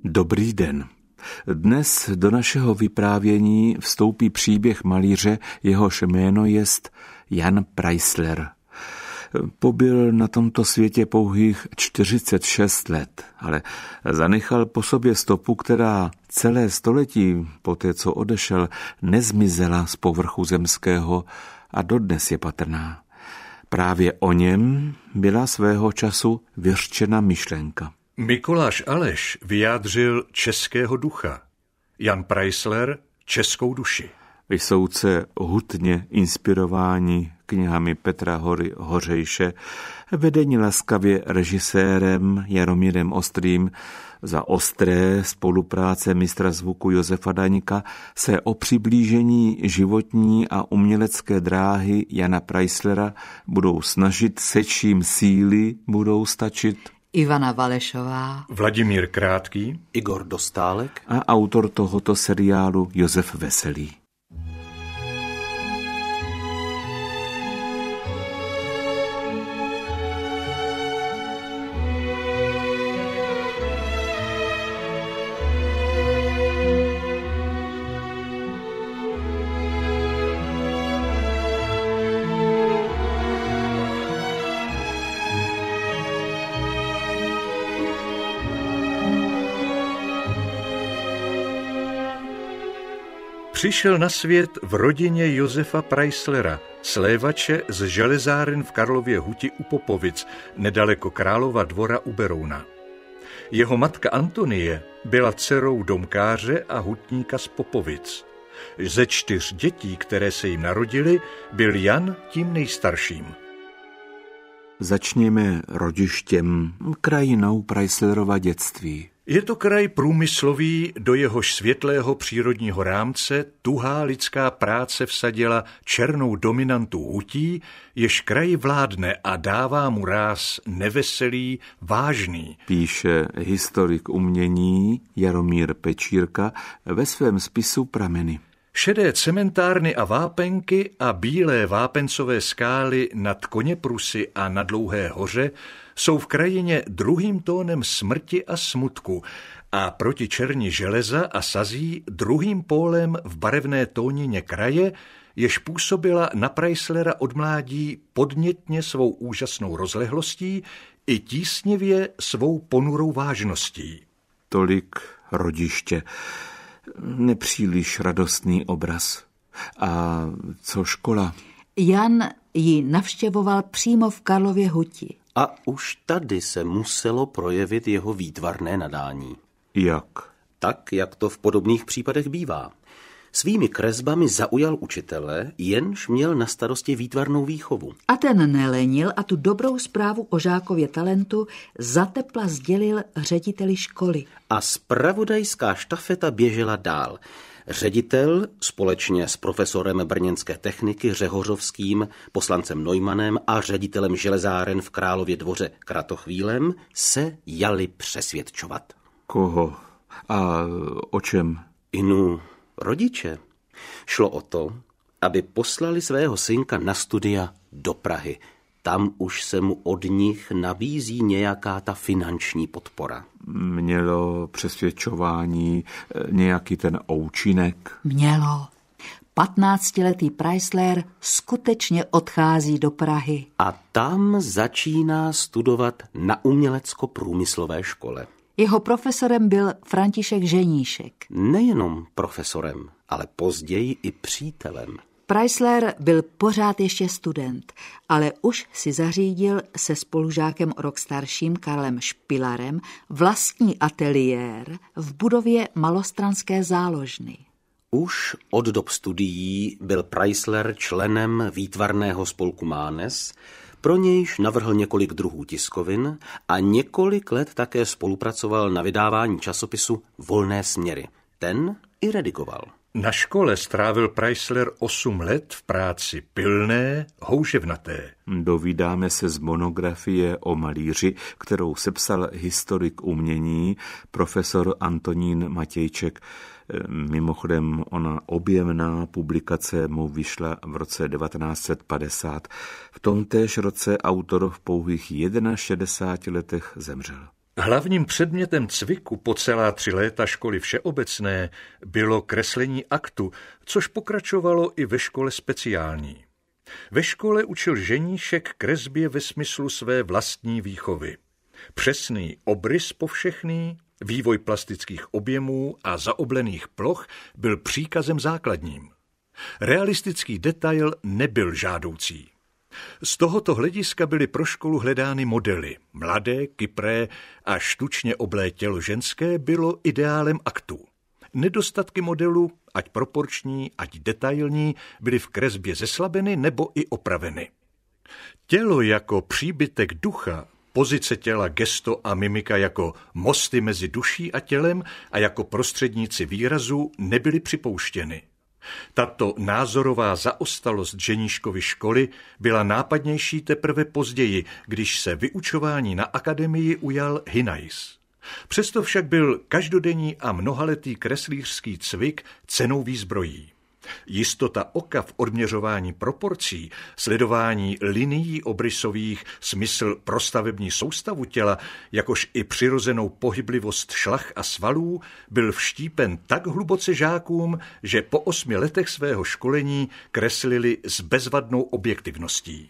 Dobrý den. Dnes do našeho vyprávění vstoupí příběh malíře, jehož jméno jest Jan Preissler. Pobyl na tomto světě pouhých 46 let, ale zanechal po sobě stopu, která celé století poté, co odešel, nezmizela z povrchu zemského a dodnes je patrná. Právě o něm byla svého času vyřčena myšlenka. Mikuláš Aleš vyjádřil českého ducha, Jan Preissler českou duši. Vysouce hutně inspirováni knihami Petra Hory Hořejše, vedení laskavě režisérem Jaromírem Ostrým za ostré spolupráce mistra zvuku Josefa Daňka, se o přiblížení životní a umělecké dráhy Jana Preisslera budou snažit, se čím síly budou stačit Ivana Valešová, Vladimír Krátký, Igor Dostálek a autor tohoto seriálu Josef Veselý. Přišel na svět v rodině Josefa Preisslera, slévače z železáren v Karlově Huti u Popovic, nedaleko Králova Dvora u Berouna. Jeho matka Antonie byla dcerou domkáře a hutníka z Popovic. Ze 4 dětí, které se jim narodily, byl Jan tím nejstarším. Začněme rodištěm, krajinou Preisslerova dětství. Je to kraj průmyslový, do jehož světlého přírodního rámce tuhá lidská práce vsadila černou dominantu hutí, jež kraji vládne a dává mu ráz neveselý, vážný. Píše historik umění Jaromír Pečírka ve svém spisu Prameny. Šedé cementárny a vápenky a bílé vápencové skály nad Koněprusy a na Dlouhé hoře jsou v krajině druhým tónem smrti a smutku a proti černi železa a sazí druhým pólem v barevné tónině kraje, jež působila na Preisslera od mládí podnětně svou úžasnou rozlehlostí i tísnivě svou ponurou vážností. Tolik rodiště. Nepříliš radostný obraz. A co škola? Jan ji navštěvoval přímo v Karlově Huti. A už tady se muselo projevit jeho výtvarné nadání. Jak? Tak, jak to v podobných případech bývá. Svými kresbami zaujal učitele, jenž měl na starosti výtvarnou výchovu. A ten nelenil a tu dobrou zprávu o žákově talentu zatepla sdělil řediteli školy. A zpravodajská štafeta běžela dál. Ředitel společně s profesorem brněnské techniky Řehořovským, poslancem Neumannem a ředitelem železáren v Králově Dvoře Kratochvílem se jali přesvědčovat. Koho? A o čem? Inu, rodiče. Šlo o to, aby poslali svého synka na studia do Prahy. Tam už se mu od nich nabízí nějaká ta finanční podpora. Mělo přesvědčování nějaký ten účinek? Mělo. 15letý Preissler skutečně odchází do Prahy. A tam začíná studovat na umělecko-průmyslové škole. Jeho profesorem byl František Ženíšek. Nejenom profesorem, ale později i přítelem. Preissler byl pořád ještě student, ale už si zařídil se spolužákem o rok starším Karlem Špilarem vlastní ateliér v budově Malostranské záložny. Už od dob studií byl Preissler členem výtvarného spolku Mánes, pro nějž navrhl několik druhů tiskovin a několik let také spolupracoval na vydávání časopisu Volné směry. Ten i redigoval. Na škole strávil Preissler 8 let v práci pilné, houževnaté. Dovídáme se z monografie o malíři, kterou sepsal historik umění profesor Antonín Matějček. Mimochodem, ona objemná publikace mu vyšla v roce 1950. V tomtéž roce autor v pouhých 61 letech zemřel. Hlavním předmětem cviku po celá 3 léta školy všeobecné bylo kreslení aktu, což pokračovalo i ve škole speciální. Ve škole učil ženíšek kresbě ve smyslu své vlastní výchovy. Přesný obrys povšechný, vývoj plastických objemů a zaoblených ploch byl příkazem základním. Realistický detail nebyl žádoucí. Z tohoto hlediska byly pro školu hledány modely. Mladé, kypré a štučně oblé tělo ženské bylo ideálem aktu. Nedostatky modelu, ať proporční, ať detailní, byly v kresbě zeslabeny nebo i opraveny. Tělo jako příbytek ducha, pozice těla, gesto a mimika jako mosty mezi duší a tělem a jako prostředníci výrazu nebyly připouštěny. Tato názorová zaostalost ženíškovy školy byla nápadnější teprve později, když se vyučování na akademii ujal Hinajs. Přesto však byl každodenní a mnohaletý kreslířský cvik cennou výzbrojí. Jistota oka v odměřování proporcí, sledování linií obrysových, smysl pro stavební soustavu těla, jakož i přirozenou pohyblivost šlach a svalů, byl vštípen tak hluboce žákům, že po 8 letech svého školení kreslili s bezvadnou objektivností.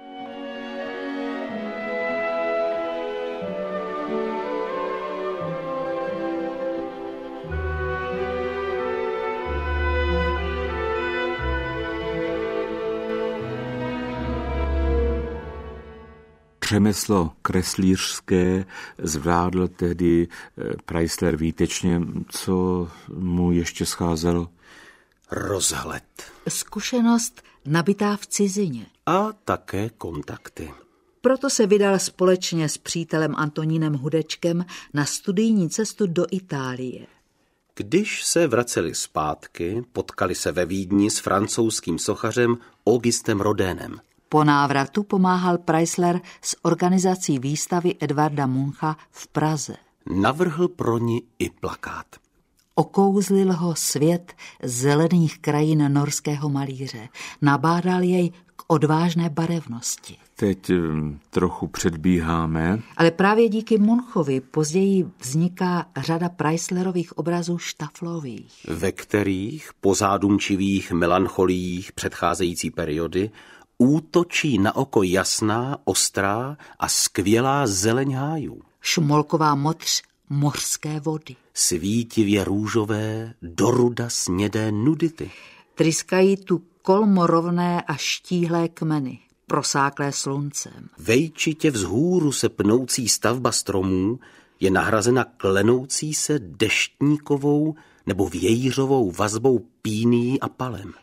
Řemeslo kreslířské zvládl tehdy Preissler výtečně. Co mu ještě scházelo? Rozhled. Zkušenost nabitá v cizině. A také kontakty. Proto se vydal společně s přítelem Antonínem Hudečkem na studijní cestu do Itálie. Když se vraceli zpátky, potkali se ve Vídni s francouzským sochařem Augustem Rodénem. Po návratu pomáhal Preissler s organizací výstavy Edvarda Muncha v Praze. Navrhl pro ní i plakát. Okouzlil ho svět zelených krajin norského malíře. Nabádal jej k odvážné barevnosti. Teď trochu předbíháme. Ale právě díky Munchovi později vzniká řada Preisslerových obrazů štaflových, ve kterých po zádumčivých melancholích předcházející periody útočí na oko jasná, ostrá a skvělá zeleň hájů. šmolková modř mořské vody. Svítivě růžové, doruda snědé nudity. Tryskají tu kolmorovné a štíhlé kmeny, prosáklé sluncem. Vejčitě vzhůru se pnoucí stavba stromů je nahrazena klenoucí se deštníkovou nebo vějířovou vazbou píní a palem.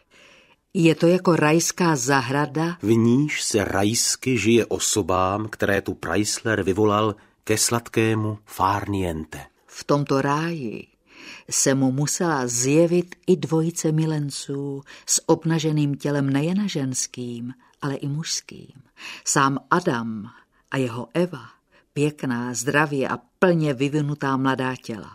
Je to jako rajská zahrada, V níž se rajsky žije osobám, které tu Preissler vyvolal ke sladkému farniente. v tomto ráji se mu musela zjevit i dvojice milenců s obnaženým tělem nejen ženským, ale i mužským. Sám Adam a jeho Eva, pěkná, zdravě a plně vyvinutá mladá těla.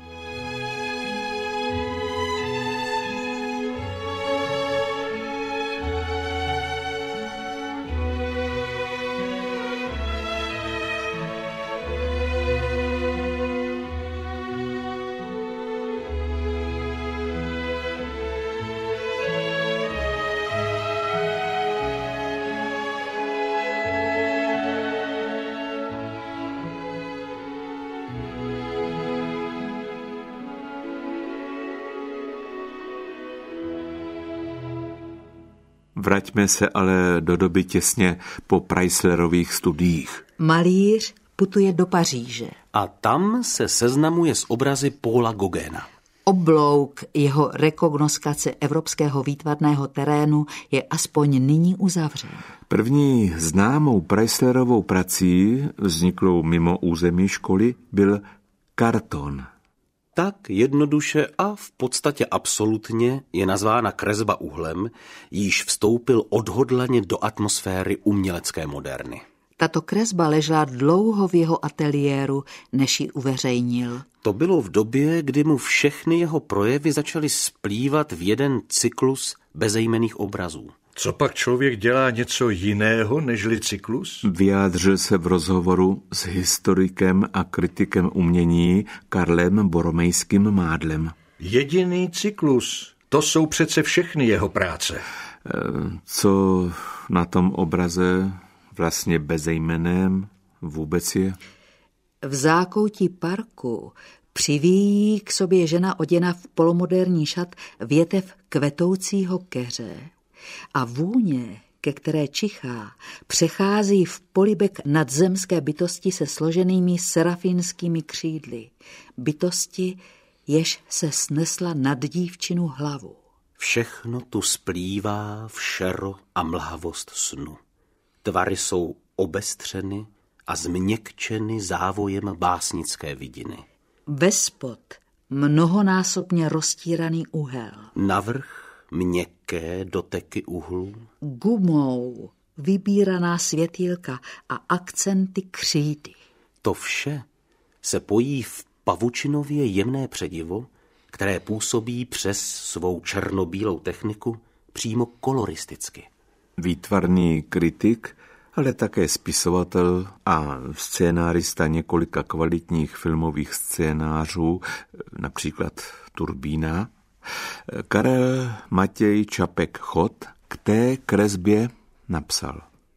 Vraťme se ale do doby těsně po Preisslerových studiích. Malíř putuje do Paříže. A tam se seznamuje s obrazy Paula Gauguina. Oblouk jeho rekognoskace evropského výtvarného terénu je aspoň nyní uzavřen. První známou Preisslerovou prací, vzniklou mimo území školy, byl karton. Tak jednoduše a v podstatě absolutně je nazvána kresba uhlem, jíž vstoupil odhodlaně do atmosféry umělecké moderny. Tato kresba ležela dlouho v jeho ateliéru, než ji uveřejnil. To bylo v době, kdy mu všechny jeho projevy začaly splývat v jeden cyklus bezejmenných obrazů. Co pak člověk dělá něco jiného nežli cyklus? Vyjádřil se v rozhovoru s historikem a kritikem umění Karlem Boromejským Mádlem. Jediný cyklus, to jsou přece všechny jeho práce. Co na tom obraze vlastně bezejmenném vůbec je? V zákoutí parku přivíjí k sobě žena oděna v polomoderní šat větev kvetoucího keře a vůně, ke které čichá, přechází v polibek nadzemské bytosti se složenými serafínskými křídly. Bytosti, jež se snesla nad dívčinu hlavu. Všechno tu splývá v šero a mlhavost snu. Tvary jsou obestřeny a změkčeny závojem básnické vidiny. Vespod mnohonásobně roztíraný uhel. Navrch měkké doteky uhlů. Gumou vybíraná světýlka a akcenty křídy. To vše se pojí v pavučinově jemné předivo, které působí přes svou černobílou techniku přímo koloristicky. Výtvarný kritik, ale také spisovatel a scénárista několika kvalitních filmových scénářů, například Turbína, Karel Matěj Čapek-Chod k té kresbě napsal.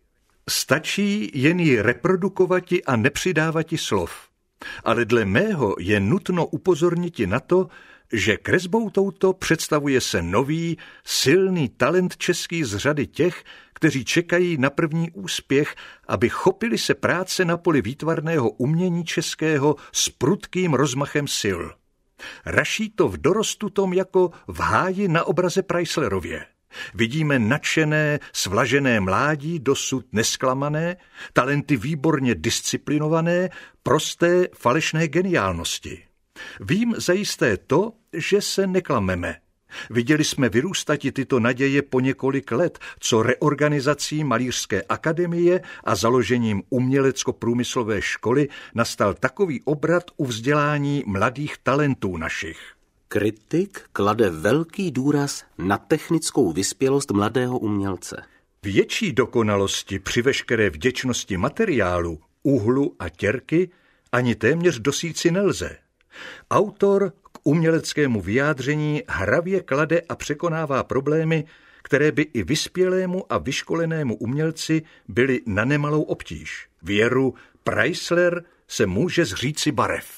Stačí jen ji reprodukovati a nepřidávati slov. Ale dle mého je nutno upozorniti na to, že kresbou touto představuje se nový, silný talent český z řady těch, kteří čekají na první úspěch, aby chopili se práce na poli výtvarného umění českého s prudkým rozmachem sil. Raší to v dorostu tom jako v háji na obraze Preisslerově. Vidíme nadšené, svlažené mládí, dosud nesklamané, talenty výborně disciplinované, prosté, falešné geniálnosti. Vím zajisté to, že se neklameme. Viděli jsme vyrůstati tyto naděje po několik let, co reorganizací Malířské akademie a založením umělecko-průmyslové školy nastal takový obrat u vzdělání mladých talentů našich. Kritik klade velký důraz na technickou vyspělost mladého umělce. Větší dokonalosti při veškeré vděčnosti materiálu, úhlu a těrky ani téměř dosíci nelze. Autor k uměleckému vyjádření hravě klade a překonává problémy, které by i vyspělému a vyškolenému umělci byly na nemalou obtíž. Věru Preissler se může zříci barev.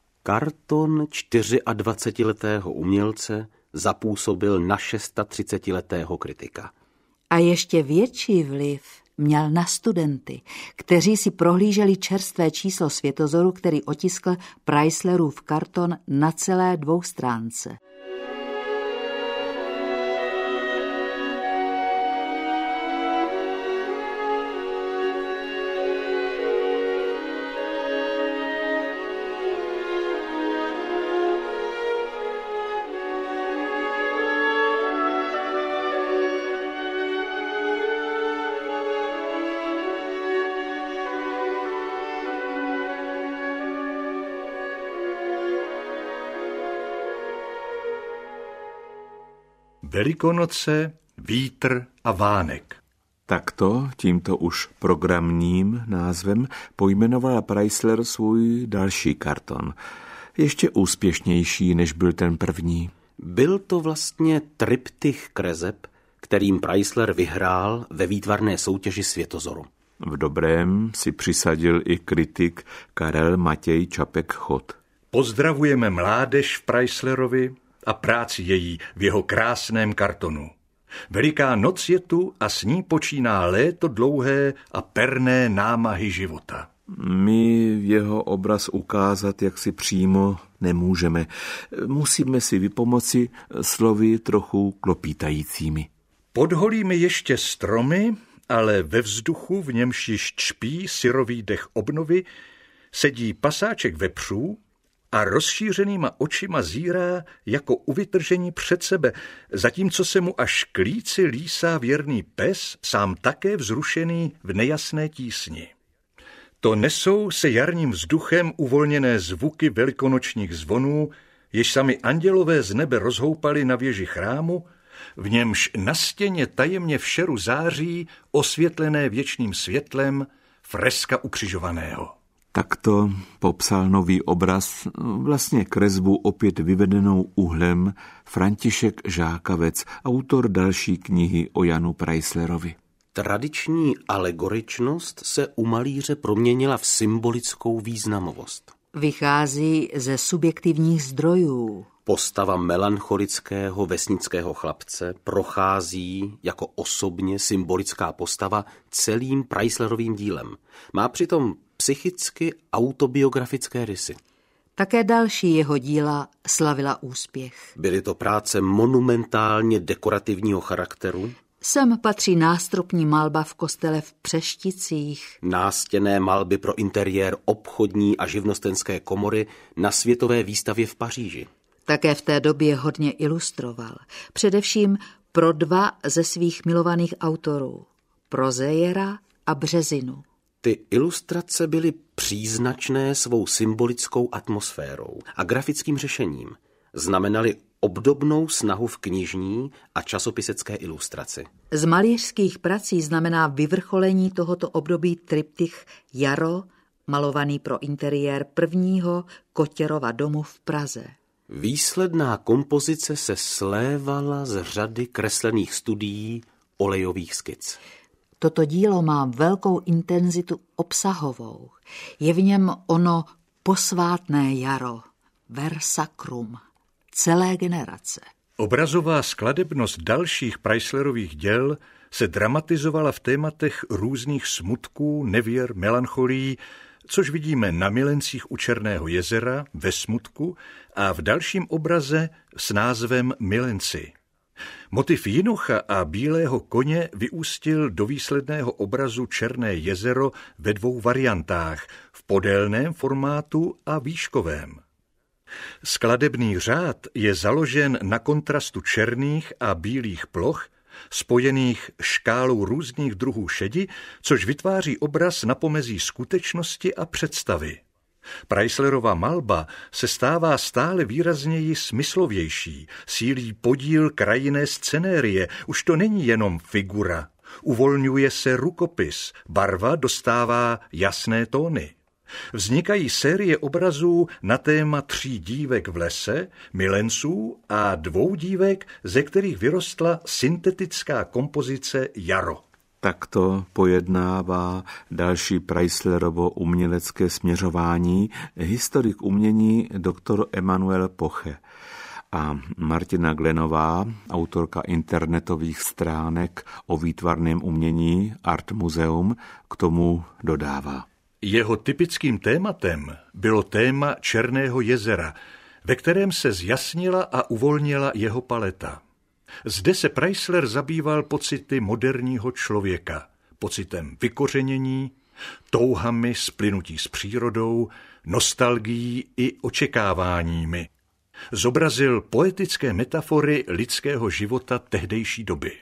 Karton 24letého umělce zapůsobil na 36letého kritika. A ještě větší vliv měl na studenty, kteří si prohlíželi čerstvé číslo Světozoru, který otiskl Preisslerův karton na celé 2 stránce. Velikonoce, vítr a vánek. Takto, tímto už programním názvem, pojmenoval Preissler svůj další karton. Ještě úspěšnější, než byl ten první. Byl to vlastně triptych kreseb, kterým Preissler vyhrál ve výtvarné soutěži Světozoru. V dobrém si přisadil i kritik Karel Matěj Čapek-Chod. Pozdravujeme mládež v Preisslerovi a práci její v jeho krásném kartonu. Veliká noc je tu a s ní počíná léto dlouhé a perné námahy života. My jeho obraz ukázat jaksi přímo nemůžeme. Musíme si vypomoci slovy trochu klopítajícími. Pod holými ještě stromy, ale ve vzduchu, v němž již čpí syrový dech obnovy, sedí pasáček vepřů a rozšířenýma očima zírá jako u vytržení před sebe, zatímco se mu až k líci lísá věrný pes, sám také vzrušený v nejasné tísni. To nesou se jarním vzduchem uvolněné zvuky velikonočních zvonů, jež sami andělové z nebe rozhoupali na věži chrámu v němž na stěně tajemně v šeru září, osvětlené věčným světlem, freska ukřižovaného. Takto popsal nový obraz, vlastně kresbu opět vyvedenou uhlem, František Žákavec, autor další knihy o Janu Preisslerovi. Tradiční alegoričnost se u malíře proměnila v symbolickou významovost. Vychází ze subjektivních zdrojů. Postava melancholického vesnického chlapce prochází jako osobně symbolická postava celým Preisslerovým dílem. Má přitom psychicky autobiografické rysy. Také další jeho díla slavila úspěch. Byly to práce monumentálně dekorativního charakteru. Sem patří nástropní malba v kostele v Přešticích, Nástěnné malby pro interiér obchodní a živnostenské komory na světové výstavě v Paříži. také v té době hodně ilustroval. Především pro dva ze svých milovaných autorů, Prozejera a Březinu. Ty ilustrace byly příznačné svou symbolickou atmosférou a grafickým řešením. Znamenaly obdobnou snahu v knižní a časopisecké ilustraci. Z malířských prací znamená vyvrcholení tohoto období triptych Jaro, malovaný pro interiér prvního Kotěrova domu v Praze. Výsledná kompozice se slévala z řady kreslených studií olejových skic. Toto dílo má velkou intenzitu obsahovou. Je v něm ono posvátné jaro, versacrum, celé generace. Obrazová skladebnost dalších Preisslerových děl se dramatizovala v tématech různých smutků, nevěr, melancholií, což vidíme na Milencích u Černého jezera, ve smutku a v dalším obraze s názvem Milenci. Motiv Jinucha a bílého koně vyústil do výsledného obrazu Černé jezero ve dvou variantách, v podélném formátu a výškovém. Skladebný řád je založen na kontrastu černých a bílých ploch, spojených škálou různých druhů šedi, což vytváří obraz na pomezí skutečnosti a představy. Preisslerova malba se stává stále výrazněji smyslovější, sílí podíl krajinné scenérie, už to není jenom figura. Uvolňuje se rukopis, barva dostává jasné tóny. Vznikají série obrazů na téma 3 dívek v lese, milenců a 2 dívek, ze kterých vyrostla syntetická kompozice Jaro. Takto pojednává další Preisslerovo umělecké směřování historik umění dr. Emanuel Poche. A Martina Glenová, autorka internetových stránek o výtvarném umění Art Museum, k tomu dodává. Jeho typickým tématem bylo téma Černého jezera, ve kterém se zjasnila a uvolnila jeho paleta. Zde se Preissler zabýval pocity moderního člověka, pocitem vykořenění, touhami splynutí s přírodou, nostalgií i očekáváními. Zobrazil poetické metafory lidského života tehdejší doby.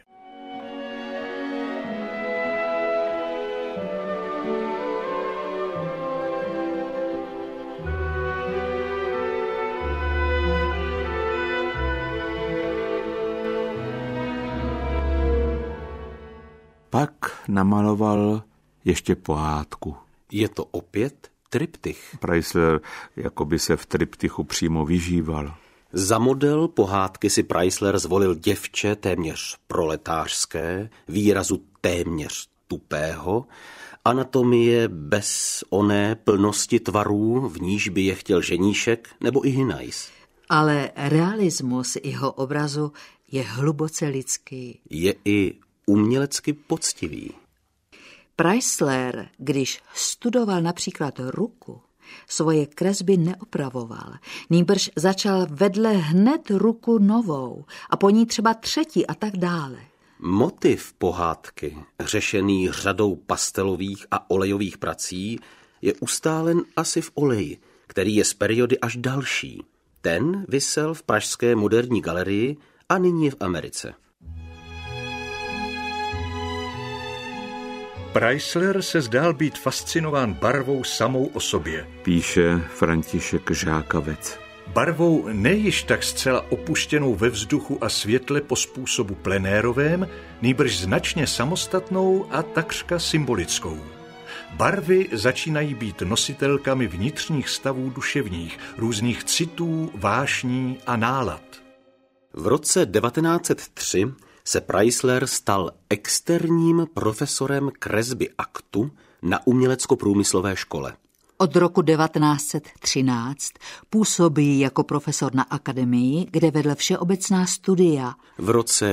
Pak namaloval ještě pohádku. Je to opět triptych. Preissler jakoby se v triptychu přímo vyžíval. Za model pohádky si Preissler zvolil děvče téměř proletářské, výrazu téměř tupého, anatomie bez oné plnosti tvarů, v níž by je chtěl ženíšek nebo i Hinajs. Ale realismus jeho obrazu je hluboce lidský. Je i umělecky poctivý. Preissler, když studoval například ruku, svoje kresby neopravoval. Nýbrž začal vedle hned ruku novou a po ní třeba 3. a tak dále. Motiv pohádky, řešený řadou pastelových a olejových prací, je ustálen asi v oleji, který je z periody až další. Ten visel v pražské moderní galerii a nyní je v Americe. Preissler se zdál být fascinován barvou samou o sobě. Píše František Žákavec. Barvou nejiž tak zcela opuštěnou ve vzduchu a světle po způsobu plenérovém, nýbrž značně samostatnou a takřka symbolickou. Barvy začínají být nositelkami vnitřních stavů duševních, různých citů, vášní a nálad. V roce 1903 se Preissler stal externím profesorem kresby aktu na umělecko-průmyslové škole. Od roku 1913 působí jako profesor na akademii, kde vedl všeobecná studia. V roce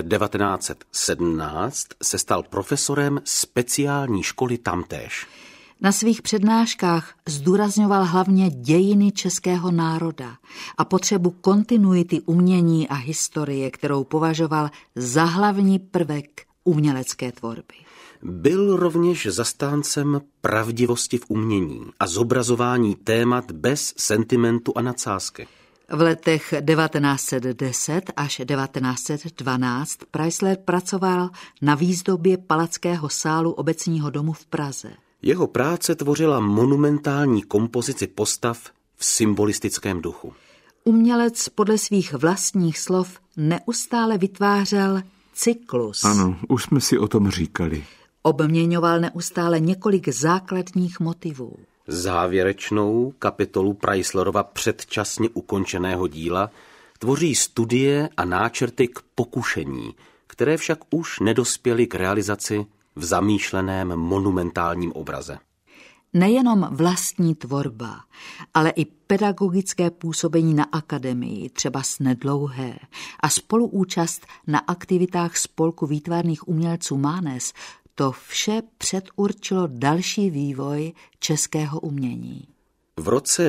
1917 se stal profesorem speciální školy tamtéž. Na svých přednáškách zdůrazňoval hlavně dějiny českého národa a potřebu kontinuity umění a historie, kterou považoval za hlavní prvek umělecké tvorby. Byl rovněž zastáncem pravdivosti v umění a zobrazování témat bez sentimentu a nadsázky. V letech 1910 až 1912 Preissler pracoval na výzdobě Palackého sálu Obecního domu v Praze. Jeho práce tvořila monumentální kompozici postav v symbolistickém duchu. Umělec podle svých vlastních slov neustále vytvářel cyklus. Ano, už jsme si o tom říkali. Obměňoval neustále několik základních motivů. Závěrečnou kapitolu Preisslerova předčasně ukončeného díla tvoří studie a náčrty k pokušení, které však už nedospěly k realizaci v zamýšleném monumentálním obraze. Nejenom vlastní tvorba, ale i pedagogické působení na akademii, třeba Nedlouhé, a spoluúčast na aktivitách Spolku výtvarných umělců Mánes, to vše předurčilo další vývoj českého umění. V roce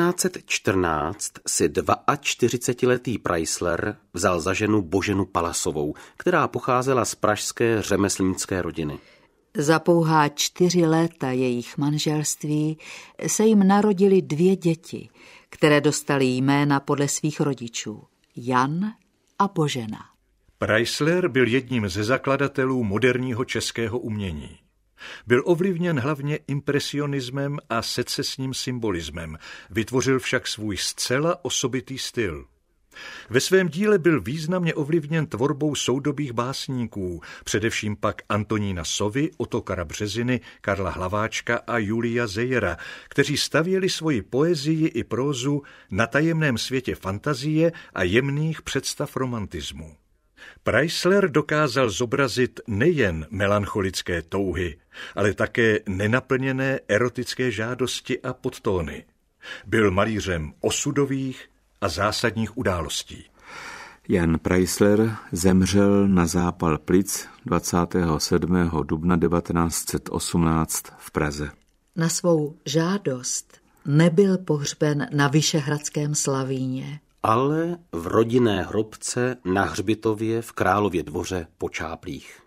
1914 si 42letý Preissler vzal za ženu Boženu Palasovou, která pocházela z pražské řemeslnické rodiny. Za pouhá 4 léta jejich manželství se jim narodily 2 děti, které dostaly jména podle svých rodičů, Jan a Božena. Preissler byl jedním ze zakladatelů moderního českého umění. Byl ovlivněn hlavně impresionismem a secesním symbolismem, vytvořil však svůj zcela osobitý styl. Ve svém díle byl významně ovlivněn tvorbou soudobých básníků, především pak Antonína Sovy, Ottokara Březiny, Karla Hlaváčka a Julia Zejera, kteří stavěli svoji poezii i prózu na tajemném světě fantazie a jemných představ romantismu. Preissler dokázal zobrazit nejen melancholické touhy, ale také nenaplněné erotické žádosti a podtóny. Byl malířem osudových a zásadních událostí. Jan Preissler zemřel na zápal plic 27. dubna 1918 v Praze. Na svou žádost nebyl pohřben na Vyšehradském Slavíně, ale v rodinné hrobce na hřbitově v Králově dvoře po Čáplích.